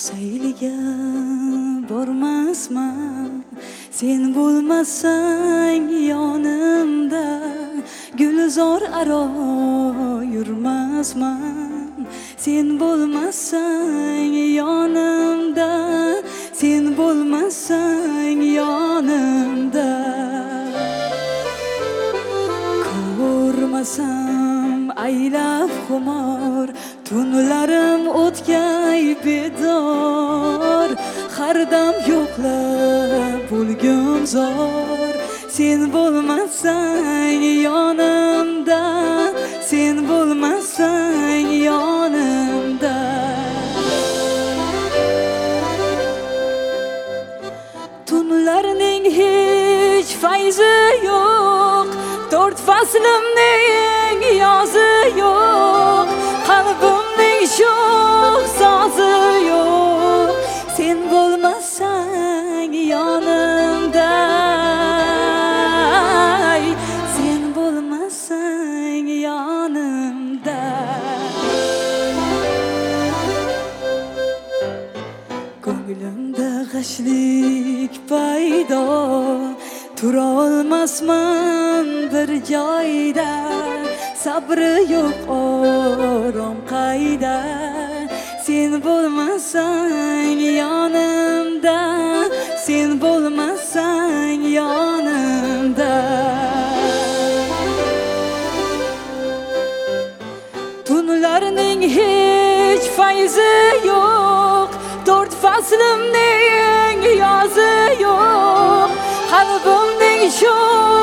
sayliga bormasman, sen bo'lmasang yonimda, gulzor aro yurmasman, sen bo'lmasang yonimda, sen bo'lmasang yonimda. Ko'rmasam aylab xumor, tunlarim o'tkay bedor, har dam yo'qlab bo'lgum zor, sen bo'lmasang yonimda, sen bo'lmasang yonimda. Tunlarning hech fayzi yo'q, to'rt faslimning yozi yo'q, qalbimning sho'x sozi yo'q, sen bo'lmasang yonimda, sen bo'lmasang yonimda. Ko'nglimda g'ashlik paydo, turolmasman bir joyda, sabri yo'q orom qayda, sen bo'lmasang yonimda, sen bo'lmasang yonimda. Tunlarning hech fayzi yo'q, to'rt faslimning yozi yo'q, qalbimning sho'x